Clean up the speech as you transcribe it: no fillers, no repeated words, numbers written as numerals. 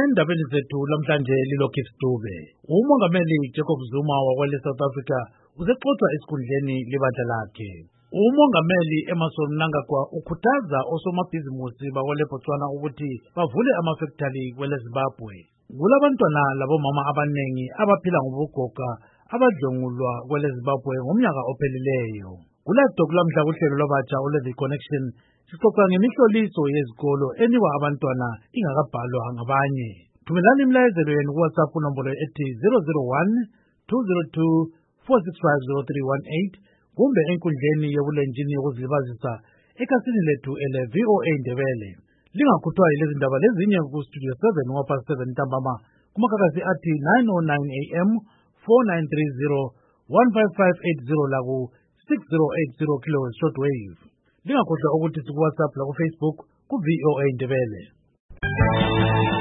endabeni zethu lamhlanje lilokhu isitube. Umongameli Jacob Zuma wakwele South Africa uzexoxa esikhundleni libandla lakhe. Umongameli Emmerson Mnangagwa ukhuthaza osomabhizimusi bakwele Botswana ukuthi bavule amafactory kwele Zimbabwe. Kulabantwana labomama abanengi abaphila ngobugoga abadlwengulwa kwele Zimbabwe ngomnyaka ophelileyo. Kulado kulamhla kuhlelo lwabatsha ole-The Connection sixoxa ngemihloliso yezikolo enikwa abantwana ingakabhalwa ngabanye. Thumelani imlayezelo yenu kuWhatsApp nombolo ethi 001-202-465-0318 kumbe enkundleni yobulenjini yokuzilibazisa ekhasini lethu ele-VOA Ndebele. Lingakhuthwa yilezi ndaba lezinye ku-Studio 7 ngapast 7 ntambama kumakakasi athi 9:09 AM 4930 15580 laku 6080 kilohertz shortwave. Lingakhohlwa ukuthi siku-WhatsApp laku Facebook ku-VOA Ndebele.